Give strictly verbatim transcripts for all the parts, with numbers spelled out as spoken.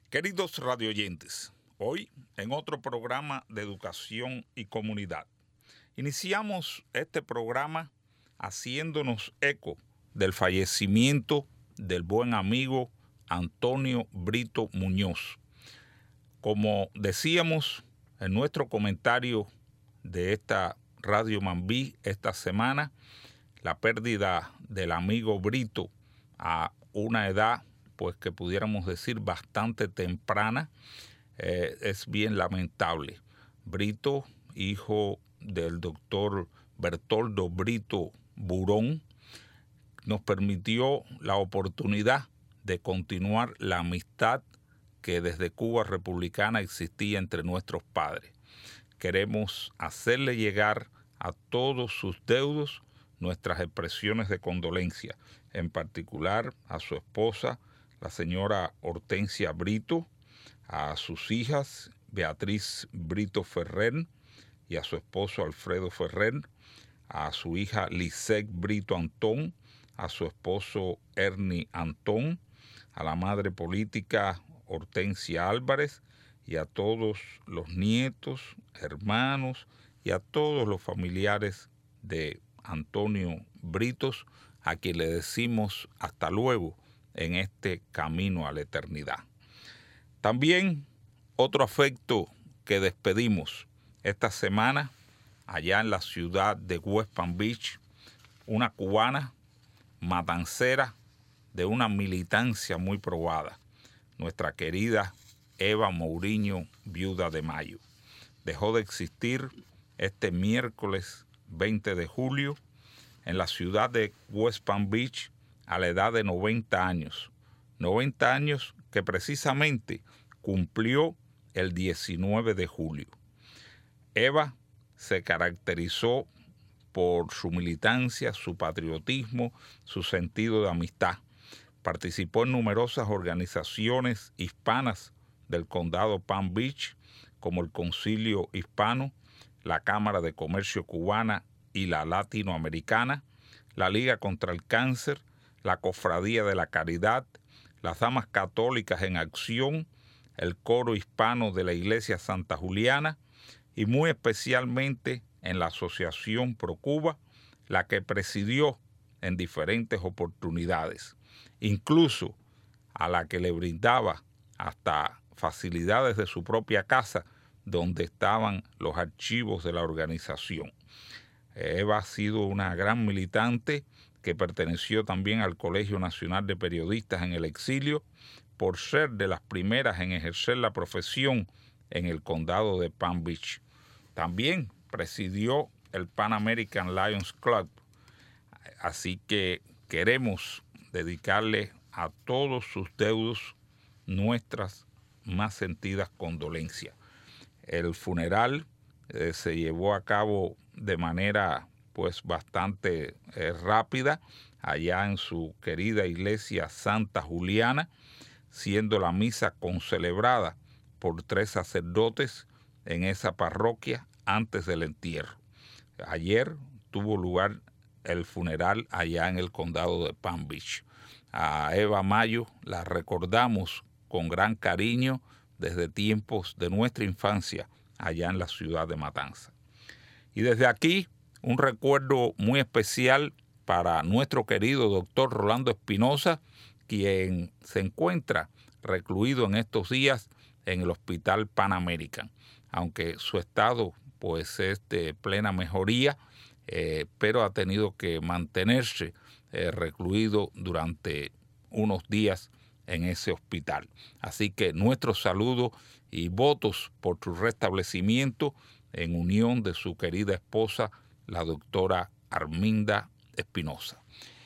Queridos radioyentes, hoy en otro programa de educación y comunidad. Iniciamos este programa haciéndonos eco del fallecimiento del buen amigo Antonio Brito Muñoz. Como decíamos en nuestro comentario de esta Radio Mambí esta semana, la pérdida del amigo Brito a una edad pues que pudiéramos decir bastante temprana, eh, es bien lamentable. Brito, hijo del doctor Bertoldo Brito Burón, nos permitió la oportunidad de continuar la amistad que desde Cuba republicana existía entre nuestros padres. Queremos hacerle llegar a todos sus deudos nuestras expresiones de condolencia, en particular a su esposa, la señora Hortensia Brito, a sus hijas Beatriz Brito Ferrer y a su esposo Alfredo Ferrer, a su hija Lisette Brito Antón, a su esposo Ernie Antón, a la madre política Hortensia Álvarez y a todos los nietos, hermanos y a todos los familiares de Antonio Britos, a quien le decimos hasta luego en este camino a la eternidad. También otro afecto que despedimos esta semana allá en la ciudad de West Palm Beach, una cubana matancera de una militancia muy probada, nuestra querida Eva Mourinho, viuda de Mayo. Dejó de existir este miércoles veinte de julio en la ciudad de West Palm Beach a la edad de noventa años. noventa años que precisamente cumplió el diecinueve de julio. Eva se caracterizó por su militancia, su patriotismo, su sentido de amistad. Participó en numerosas organizaciones hispanas del condado Palm Beach, como el Concilio Hispano, la Cámara de Comercio Cubana y la Latinoamericana, la Liga contra el Cáncer, la Cofradía de la Caridad, las Damas Católicas en Acción, el Coro Hispano de la Iglesia Santa Juliana y muy especialmente en la Asociación Pro Cuba, la que presidió en diferentes oportunidades, incluso a la que le brindaba hasta facilidades de su propia casa donde estaban los archivos de la organización. Eva ha sido una gran militante que perteneció también al Colegio Nacional de Periodistas en el exilio por ser de las primeras en ejercer la profesión en el condado de Palm Beach. También presidió el Pan American Lions Club, así que queremos dedicarle a todos sus deudos nuestras más sentidas condolencias. El funeral eh, se llevó a cabo de manera pues bastante eh, rápida allá en su querida iglesia Santa Juliana, siendo la misa concelebrada por tres sacerdotes en esa parroquia antes del entierro. Ayer tuvo lugar el funeral allá en el condado de Palm Beach. A Eva Mayo la recordamos con gran cariño desde tiempos de nuestra infancia allá en la ciudad de Matanzas. Y desde aquí, un recuerdo muy especial para nuestro querido doctor Rolando Espinosa, quien se encuentra recluido en estos días en el Hospital Pan American, aunque su estado pues es de plena mejoría, eh, pero ha tenido que mantenerse eh, recluido durante unos días en ese hospital. Así que nuestro saludo y votos por su restablecimiento en unión de su querida esposa, la doctora Arminda Espinosa.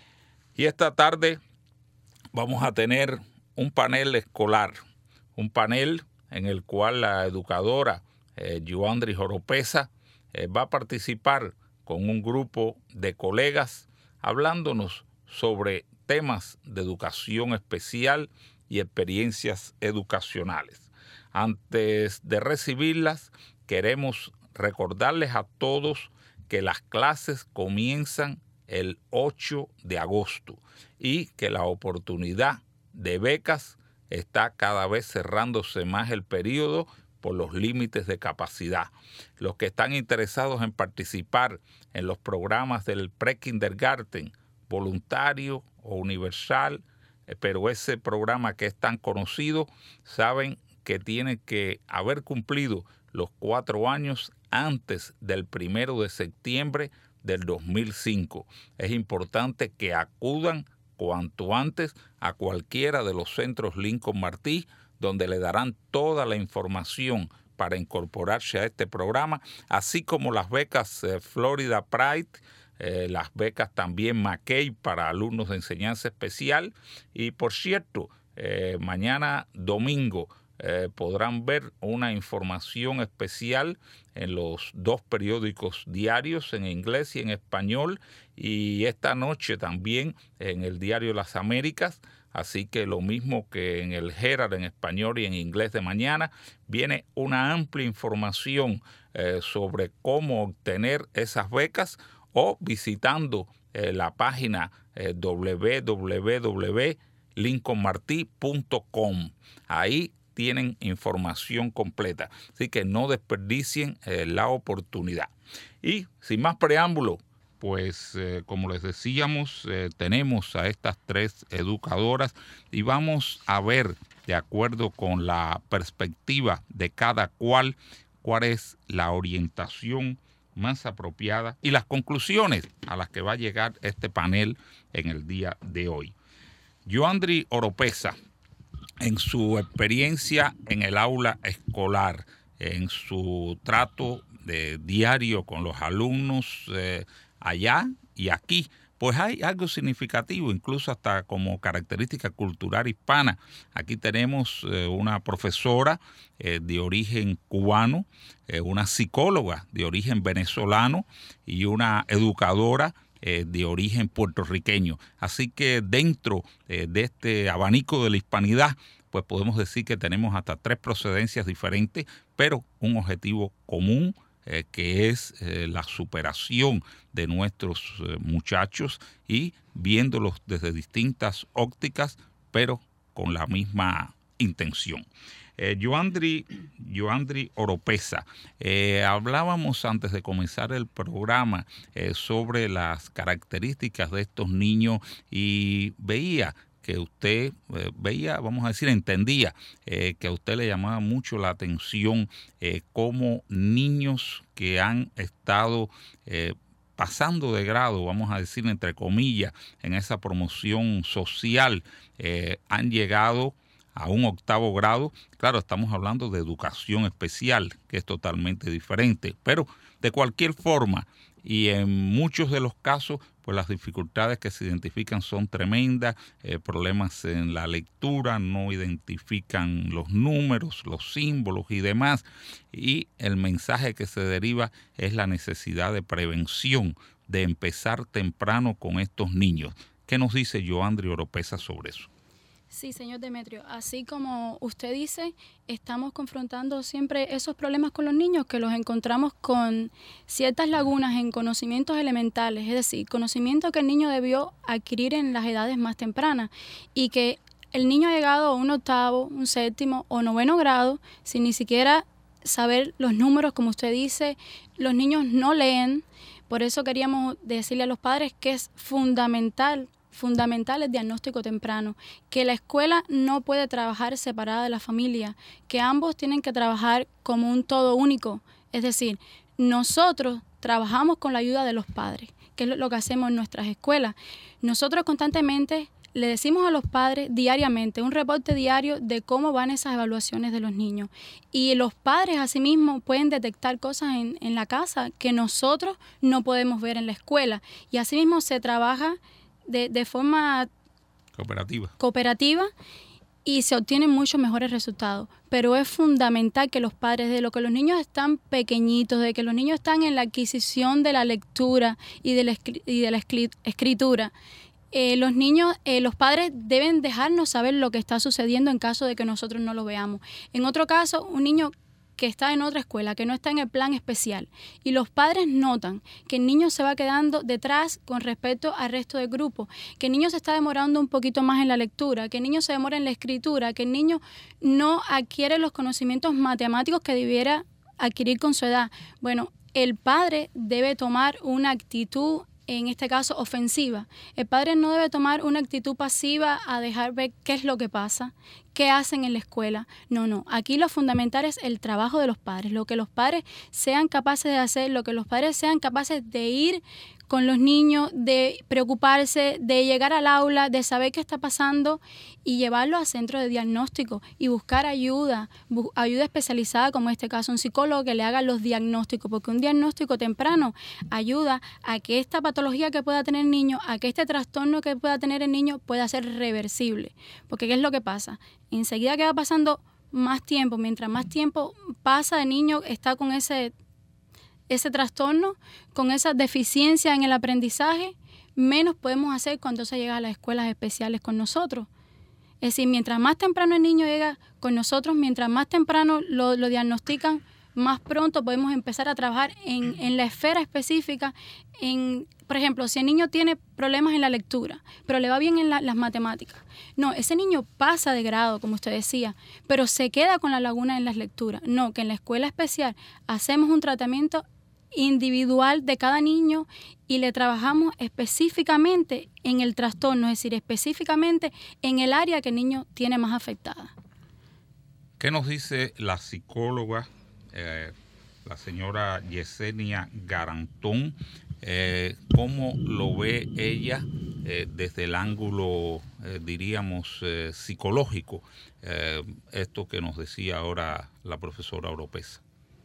Y esta tarde vamos a tener un panel escolar, un panel en el cual la educadora eh, Yoandri Joropesa eh, va a participar con un grupo de colegas hablándonos sobre temas de educación especial y experiencias educacionales. Antes de recibirlas, queremos recordarles a todos que las clases comienzan el ocho de agosto y que la oportunidad de becas está cada vez cerrándose más el periodo por los límites de capacidad. Los que están interesados en participar en los programas del pre-kindergarten, voluntario o universal, eh, pero ese programa que es tan conocido, saben que tienen que haber cumplido los cuatro años antes del primero de septiembre del dos mil cinco. Es importante que acudan cuanto antes a cualquiera de los centros Lincoln Martí, donde le darán toda la información para incorporarse a este programa, así como las becas eh, Florida Pride, eh, las becas también McKay para alumnos de enseñanza especial. Y por cierto, eh, mañana domingo eh, podrán ver una información especial en los dos periódicos diarios, en inglés y en español, y esta noche también en el diario Las Américas. Así que lo mismo que en el Herald en español y en inglés de mañana, viene una amplia información eh, sobre cómo obtener esas becas o visitando eh, la página eh, doble u doble u doble u punto lincoln martí punto com. Ahí tienen información completa. Así que no desperdicien eh, la oportunidad. Y sin más preámbulo, pues eh, como les decíamos, eh, tenemos a estas tres educadoras y vamos a ver, de acuerdo con la perspectiva de cada cual, cuál es la orientación más apropiada y las conclusiones a las que va a llegar este panel en el día de hoy. Yoandri Oropesa, en su experiencia en el aula escolar, en su trato de diario con los alumnos eh, allá y aquí, pues hay algo significativo, incluso hasta como característica cultural hispana. Aquí tenemos eh, una profesora eh, de origen cubano, eh, una psicóloga de origen venezolano y una educadora eh, de origen puertorriqueño. Así que dentro eh, de este abanico de la hispanidad, pues podemos decir que tenemos hasta tres procedencias diferentes, pero un objetivo común, Eh, que es eh, la superación de nuestros eh, muchachos y viéndolos desde distintas ópticas, pero con la misma intención. Eh, Yoandri, Yoandri Oropesa, eh, hablábamos antes de comenzar el programa eh, sobre las características de estos niños y veía que usted eh, veía, vamos a decir, entendía eh, que a usted le llamaba mucho la atención eh, cómo niños que han estado eh, pasando de grado, vamos a decir, entre comillas, en esa promoción social, eh, han llegado a un octavo grado. Claro, estamos hablando de educación especial, que es totalmente diferente, pero de cualquier forma, y en muchos de los casos, pues las dificultades que se identifican son tremendas, eh, problemas en la lectura, no identifican los números, los símbolos y demás, y el mensaje que se deriva es la necesidad de prevención, de empezar temprano con estos niños. ¿Qué nos dice Yoandri Oropesa sobre eso? Sí, señor Demetrio, así como usted dice, estamos confrontando siempre esos problemas con los niños, que los encontramos con ciertas lagunas en conocimientos elementales, es decir, conocimiento que el niño debió adquirir en las edades más tempranas y que el niño ha llegado a un octavo, un séptimo o noveno grado sin ni siquiera saber los números, como usted dice. Los niños no leen, por eso queríamos decirle a los padres que es fundamental fundamental el diagnóstico temprano, que la escuela no puede trabajar separada de la familia, que ambos tienen que trabajar como un todo único. Es decir, nosotros trabajamos con la ayuda de los padres, que es lo que hacemos en nuestras escuelas. Nosotros constantemente le decimos a los padres diariamente, un reporte diario de cómo van esas evaluaciones de los niños. Y los padres asimismo pueden detectar cosas en, en la casa que nosotros no podemos ver en la escuela. Y asimismo se trabaja De, de forma cooperativa. cooperativa y se obtienen muchos mejores resultados. Pero es fundamental que los padres, de lo que los niños están pequeñitos, de que los niños están en la adquisición de la lectura y de la, y de la escritura, eh, los niños, eh, los padres deben dejarnos saber lo que está sucediendo en caso de que nosotros no lo veamos. En otro caso, un niño que está en otra escuela, que no está en el plan especial, y los padres notan que el niño se va quedando detrás con respecto al resto del grupo, que el niño se está demorando un poquito más en la lectura, que el niño se demora en la escritura, que el niño no adquiere los conocimientos matemáticos que debiera adquirir con su edad, bueno, el padre debe tomar una actitud, en este caso ofensiva. El padre no debe tomar una actitud pasiva a dejar ver qué es lo que pasa, qué hacen en la escuela. No, no. Aquí lo fundamental es el trabajo de los padres, lo que los padres sean capaces de hacer, lo que los padres sean capaces de ir con los niños, de preocuparse, de llegar al aula, de saber qué está pasando y llevarlo a centro de diagnóstico y buscar ayuda, bu- ayuda especializada, como en este caso un psicólogo que le haga los diagnósticos, porque un diagnóstico temprano ayuda a que esta patología que pueda tener el niño, a que este trastorno que pueda tener el niño pueda ser reversible. Porque ¿qué es lo que pasa? Enseguida que va pasando más tiempo, mientras más tiempo pasa el niño está con ese ese trastorno, con esa deficiencia en el aprendizaje, menos podemos hacer cuando se llega a las escuelas especiales con nosotros. Es decir, mientras más temprano el niño llega con nosotros, mientras más temprano lo, lo diagnostican, más pronto podemos empezar a trabajar en, en la esfera específica. En, por ejemplo, si el niño tiene problemas en la lectura, pero le va bien en la, las matemáticas. No, ese niño pasa de grado, como usted decía, pero se queda con la laguna en las lecturas. No, que en la escuela especial hacemos un tratamiento individual de cada niño y le trabajamos específicamente en el trastorno, es decir, específicamente en el área que el niño tiene más afectada. ¿Qué nos dice la psicóloga, eh, la señora Yesenia Garantón? Eh, ¿Cómo lo ve ella eh, desde el ángulo, eh, diríamos, eh, psicológico? Eh, esto que nos decía ahora la profesora Oropesa.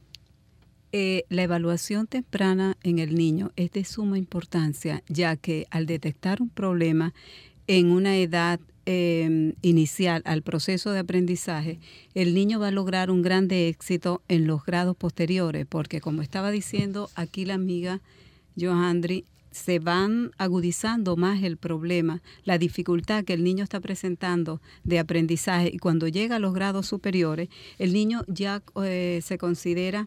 Eh, la evaluación temprana en el niño es de suma importancia, ya que al detectar un problema en una edad eh, inicial al proceso de aprendizaje, el niño va a lograr un grande éxito en los grados posteriores, porque como estaba diciendo aquí la amiga Johandri, se van agudizando más el problema, la dificultad que el niño está presentando de aprendizaje, y cuando llega a los grados superiores, el niño ya eh, se considera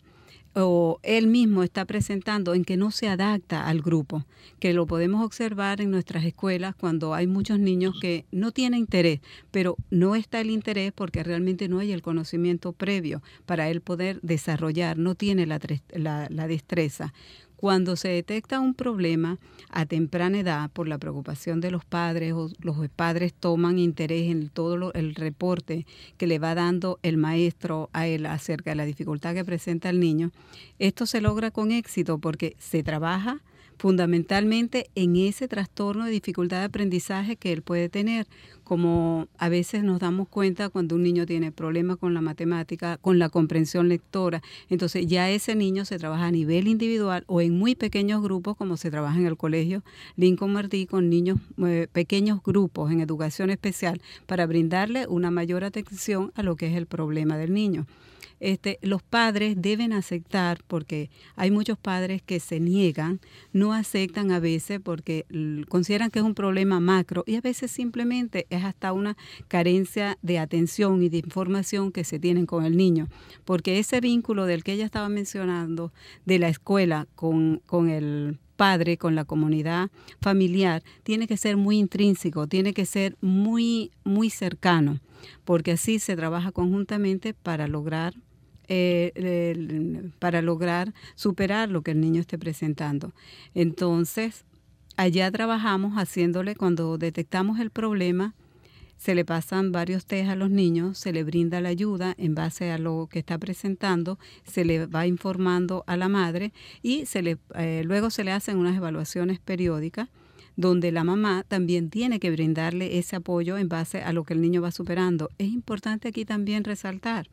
o él mismo está presentando en que no se adapta al grupo, que lo podemos observar en nuestras escuelas cuando hay muchos niños que no tienen interés, pero no está el interés porque realmente no hay el conocimiento previo para él poder desarrollar, no tiene la, la, la destreza. Cuando se detecta un problema a temprana edad por la preocupación de los padres, o los padres toman interés en todo lo, el reporte que le va dando el maestro a él acerca de la dificultad que presenta el niño, esto se logra con éxito porque se trabaja fundamentalmente en ese trastorno de dificultad de aprendizaje que él puede tener, como a veces nos damos cuenta cuando un niño tiene problemas con la matemática, con la comprensión lectora, entonces ya ese niño se trabaja a nivel individual o en muy pequeños grupos, como se trabaja en el colegio Lincoln Martí, con niños, eh, pequeños grupos en educación especial, para brindarle una mayor atención a lo que es el problema del niño. Este, los padres deben aceptar, porque hay muchos padres que se niegan, no aceptan a veces porque consideran que es un problema macro, y a veces simplemente es hasta una carencia de atención y de información que se tienen con el niño, porque ese vínculo del que ella estaba mencionando de la escuela con, con el padre, con la comunidad familiar, tiene que ser muy intrínseco, tiene que ser muy, muy cercano, porque así se trabaja conjuntamente para lograr Eh, eh, para lograr superar lo que el niño esté presentando. Entonces, allá trabajamos haciéndole, cuando detectamos el problema, se le pasan varios test a los niños, se le brinda la ayuda en base a lo que está presentando, se le va informando a la madre y se le, eh, luego se le hacen unas evaluaciones periódicas donde la mamá también tiene que brindarle ese apoyo en base a lo que el niño va superando. Es importante aquí también resaltar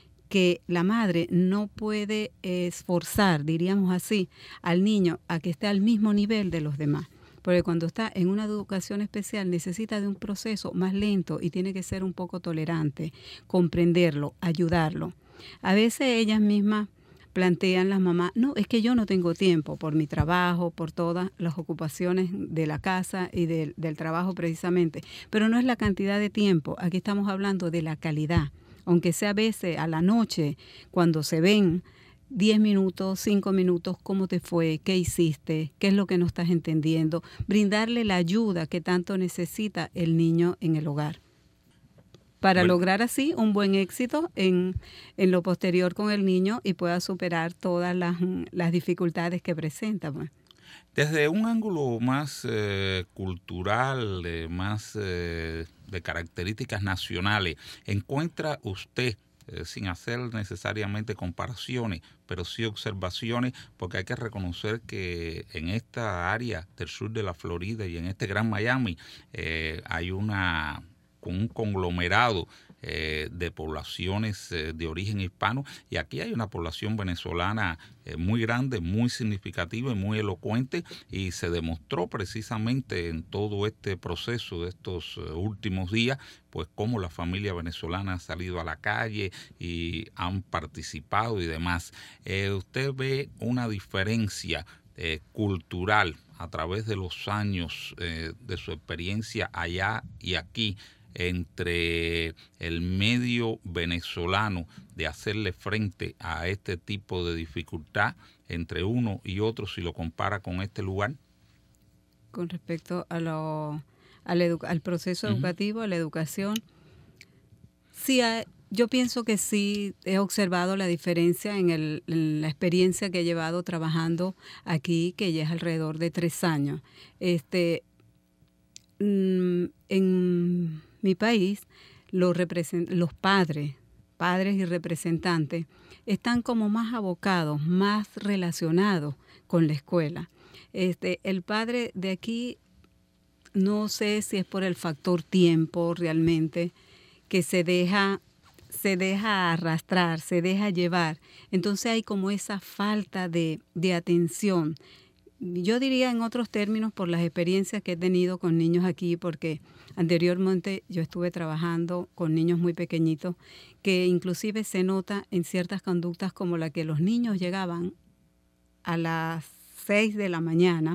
que la madre no puede esforzar, diríamos así, al niño a que esté al mismo nivel de los demás. Porque cuando está en una educación especial necesita de un proceso más lento y tiene que ser un poco tolerante, comprenderlo, ayudarlo. A veces ellas mismas plantean, las mamás, no, es que yo no tengo tiempo por mi trabajo, por todas las ocupaciones de la casa y del, del trabajo precisamente. Pero no es la cantidad de tiempo, aquí estamos hablando de la calidad. aunque sea a veces a la noche, cuando se ven diez minutos, cinco minutos, ¿cómo te fue? ¿Qué hiciste? ¿Qué es lo que no estás entendiendo? Brindarle la ayuda que tanto necesita el niño en el hogar, para bueno. lograr así un buen éxito en, en lo posterior con el niño y pueda superar todas las, las dificultades que presenta. Pues. Desde un ángulo más eh, cultural, eh, más eh, de características nacionales, ¿encuentra usted, eh, sin hacer necesariamente comparaciones, pero sí observaciones, porque hay que reconocer que en esta área del sur de la Florida y en este Gran Miami eh, hay una... con un conglomerado eh, de poblaciones eh, de origen hispano, y aquí hay una población venezolana eh, muy grande, muy significativa y muy elocuente, y se demostró precisamente en todo este proceso de estos eh, últimos días, pues cómo la familia venezolana ha salido a la calle y han participado y demás. Eh, ¿Usted ve una diferencia eh, cultural a través de los años eh, de su experiencia allá y aquí, entre el medio venezolano de hacerle frente a este tipo de dificultad entre uno y otro, si lo compara con este lugar? Con respecto a lo, al, edu- al proceso uh-huh. educativo, a la educación, sí hay, yo pienso que sí he observado la diferencia en, el, en la experiencia que he llevado trabajando aquí, que ya es alrededor de tres años. Este, mm, en mi país, los, represent- los padres, padres y representantes, están como más abocados, más relacionados con la escuela. Este, el padre de aquí, no sé si es por el factor tiempo realmente, que se deja, se deja arrastrar, se deja llevar. Entonces hay como esa falta de, de atención. Yo diría en otros términos por las experiencias que he tenido con niños aquí, porque anteriormente yo estuve trabajando con niños muy pequeñitos, que inclusive se nota en ciertas conductas como la que los niños llegaban a las seis de la mañana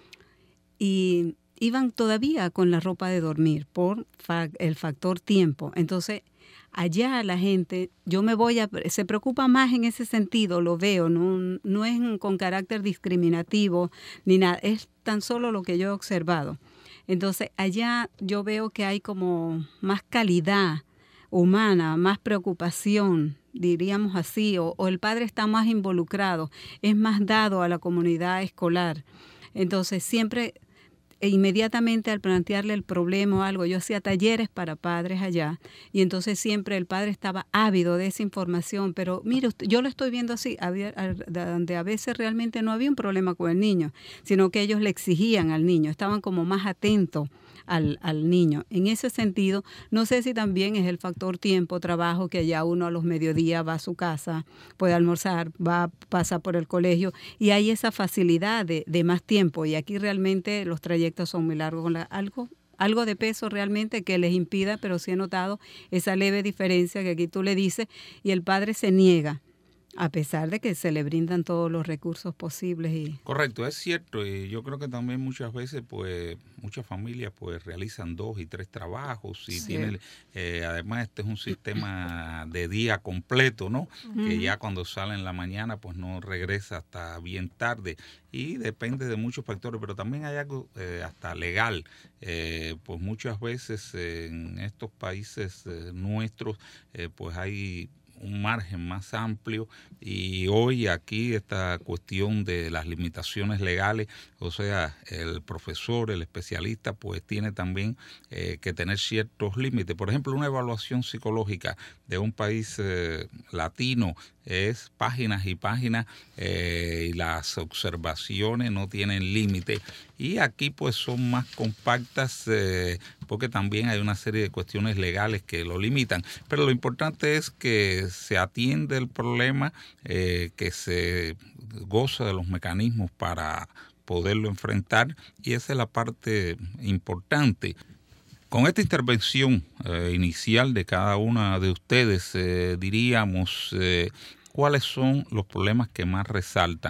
y iban todavía con la ropa de dormir por fa- el factor tiempo. Entonces, allá la gente, yo me voy a, se preocupa más en ese sentido, lo veo, no, no es con carácter discriminativo ni nada, es tan solo lo que yo he observado. Entonces, allá yo veo que hay como más calidad humana, más preocupación, diríamos así, o, o el padre está más involucrado, es más dado a la comunidad escolar. Entonces, siempre... E inmediatamente al plantearle el problema o algo, yo hacía talleres para padres allá y entonces siempre el padre estaba ávido de esa información, pero mire, usted, yo lo estoy viendo así, había, donde a veces realmente no había un problema con el niño, sino que ellos le exigían al niño, estaban como más atentos al, al niño. En ese sentido, no sé si también es el factor tiempo, trabajo, que allá uno a los mediodías va a su casa, puede almorzar, va, pasa por el colegio y hay esa facilidad de, de más tiempo y aquí realmente los trayectos son muy largos, con la, algo, algo de peso realmente que les impida, pero sí he notado esa leve diferencia que aquí tú le dices y el padre se niega, a pesar de que se le brindan todos los recursos posibles. Y... Correcto, es cierto, y yo creo que también muchas veces, pues, muchas familias pues realizan dos y tres trabajos y sí. tienen, eh, además este es un sistema de día completo, ¿no? Uh-huh. Que ya cuando sale en la mañana, pues no regresa hasta bien tarde y depende de muchos factores, pero también hay algo eh, hasta legal, eh, pues muchas veces eh, en estos países eh, nuestros, eh, pues hay un margen más amplio y hoy aquí esta cuestión de las limitaciones legales, o sea, el profesor, el especialista, pues tiene también eh, que tener ciertos límites. Por ejemplo, una evaluación psicológica de un país eh, latino es páginas y páginas eh, y las observaciones no tienen límite y aquí pues son más compactas eh, porque también hay una serie de cuestiones legales que lo limitan, pero lo importante es que se atiende el problema, eh, que se goza de los mecanismos para poderlo enfrentar y esa es la parte importante. Con esta intervención eh, inicial de cada una de ustedes, eh, diríamos eh, cuáles son los problemas que más resaltan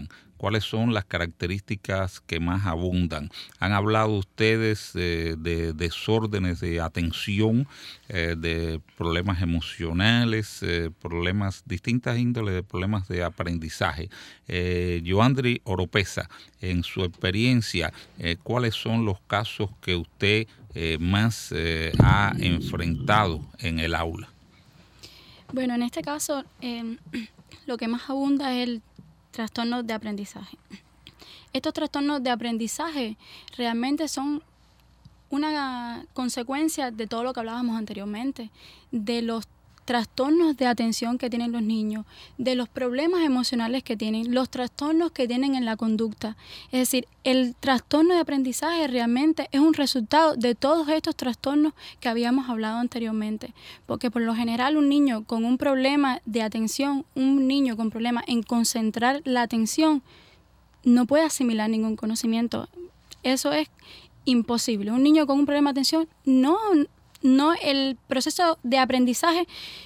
¿cuáles son las características que más abundan? Han hablado ustedes eh, de desórdenes de atención, eh, de problemas emocionales, eh, problemas, distintas índoles de problemas de aprendizaje. Eh, Yoandri Oropesa, en su experiencia, eh, ¿cuáles son los casos que usted eh, más eh, ha enfrentado en el aula? Bueno, en este caso, eh, lo que más abunda es el trastorno de aprendizaje. Estos trastornos de aprendizaje realmente son una consecuencia de todo lo que hablábamos anteriormente, de los trastornos de atención que tienen los niños, de los problemas emocionales que tienen, los trastornos que tienen en la conducta. Es decir, el trastorno de aprendizaje realmente es un resultado de todos estos trastornos que habíamos hablado anteriormente, porque por lo general un niño con un problema de atención, un niño con problema en concentrar la atención, no puede asimilar ningún conocimiento. Eso es imposible. Un niño con un problema de atención no... no el proceso de aprendizaje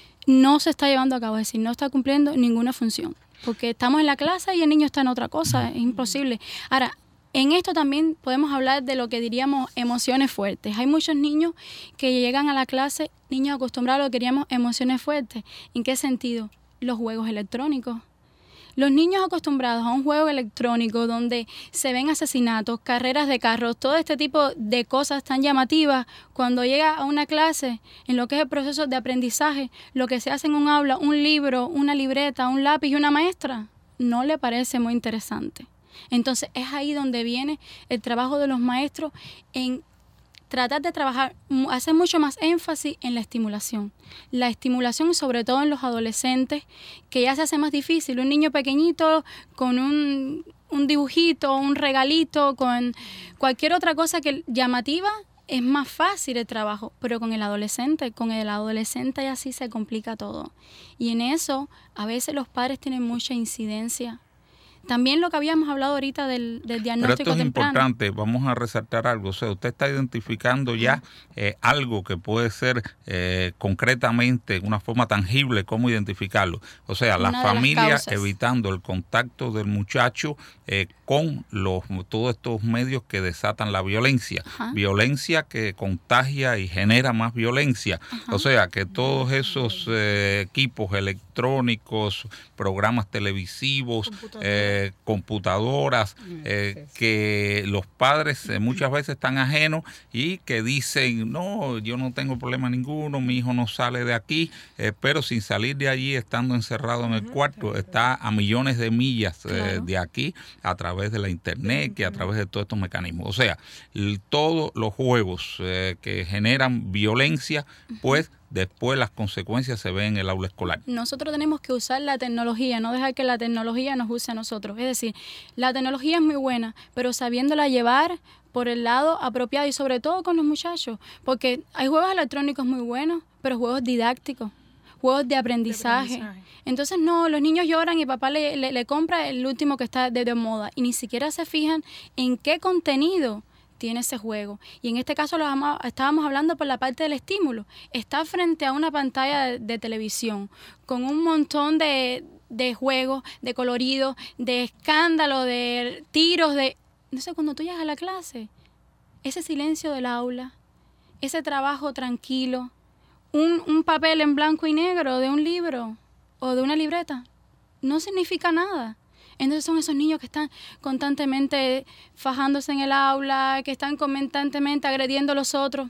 no se está llevando a cabo, es decir, no está cumpliendo ninguna función, porque estamos en la clase y el niño está en otra cosa, es imposible. Ahora, en esto también podemos hablar de lo que diríamos emociones fuertes. Hay muchos niños que llegan a la clase, niños acostumbrados a lo que diríamos emociones fuertes. ¿En qué sentido? Los juegos electrónicos. Los niños acostumbrados a un juego electrónico donde se ven asesinatos, carreras de carros, todo este tipo de cosas tan llamativas, cuando llega a una clase, en lo que es el proceso de aprendizaje, lo que se hace en un aula, un libro, una libreta, un lápiz y una maestra, no le parece muy interesante. Entonces es ahí donde viene el trabajo de los maestros en tratar de trabajar, hacer mucho más énfasis en la estimulación. La estimulación, sobre todo en los adolescentes, que ya se hace más difícil. Un niño pequeñito con un, un dibujito, un regalito, con cualquier otra cosa que llamativa, es más fácil el trabajo. Pero con el adolescente, con el adolescente ya sí se complica todo. Y en eso, a veces los padres tienen mucha incidencia. También lo que habíamos hablado ahorita del, del diagnóstico Pero esto es temprano. importante, vamos a resaltar algo. O sea, usted está identificando ya eh, algo que puede ser eh, concretamente, una forma tangible, cómo identificarlo. O sea, la familia evitando el contacto del muchacho eh, con los todos estos medios que desatan la violencia. Ajá. Violencia que contagia y genera más violencia. Ajá. O sea, que todos esos eh, equipos electrónicos, programas televisivos, eh, computadoras, eh, que los padres eh, muchas veces están ajenos y que dicen, no, yo no tengo problema ninguno, mi hijo no sale de aquí, eh, pero sin salir de allí, estando encerrado en el cuarto, está a millones de millas eh, claro. de aquí, a través de la internet, que a través de todos estos mecanismos. O sea, el, todos los juegos eh, que generan violencia, pues después las consecuencias se ven en el aula escolar. Nosotros tenemos que usar la tecnología, no dejar que la tecnología nos use a nosotros. Es decir, la tecnología es muy buena, pero sabiéndola llevar por el lado apropiado y sobre todo con los muchachos, porque hay juegos electrónicos muy buenos, pero juegos didácticos, juegos de aprendizaje. de aprendizaje. Entonces no, los niños lloran y papá le, le, le compra el último que está de, de moda y ni siquiera se fijan en qué contenido tiene ese juego. Y en este caso lo estábamos hablando por la parte del estímulo. Está frente a una pantalla de, de televisión con un montón de, de juegos, de coloridos, de escándalo, de tiros, de... Entonces cuando tú llegas a la clase, ese silencio del aula, ese trabajo tranquilo, un, un papel en blanco y negro de un libro o de una libreta, no significa nada. Entonces son esos niños que están constantemente fajándose en el aula, que están constantemente agrediendo a los otros.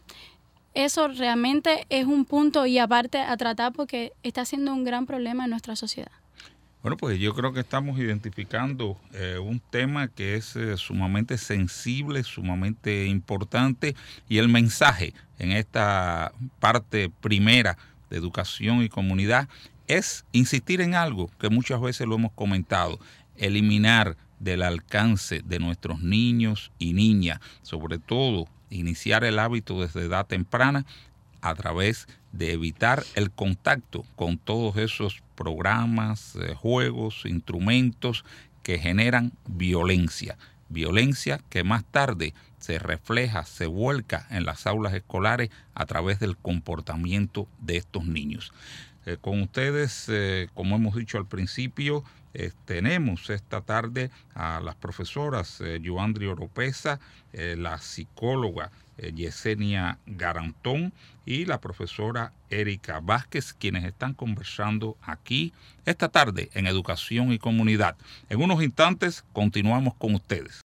Eso realmente es un punto y aparte a tratar porque está siendo un gran problema en nuestra sociedad. Bueno, pues yo creo que estamos identificando eh, un tema que es eh, sumamente sensible, sumamente importante, y el mensaje en esta parte primera de educación y comunidad es insistir en algo que muchas veces lo hemos comentado: eliminar del alcance de nuestros niños y niñas, sobre todo iniciar el hábito desde edad temprana a través de evitar el contacto con todos esos programas, eh, juegos, instrumentos que generan violencia. Violencia que más tarde se refleja, se vuelca en las aulas escolares a través del comportamiento de estos niños. Eh, con ustedes, eh, como hemos dicho al principio, eh, tenemos esta tarde a las profesoras eh, Yoandri Oropesa, eh, la psicóloga eh, Yesenia Garantón y la profesora Erika Vázquez, quienes están conversando aquí esta tarde en Educación y Comunidad. En unos instantes continuamos con ustedes.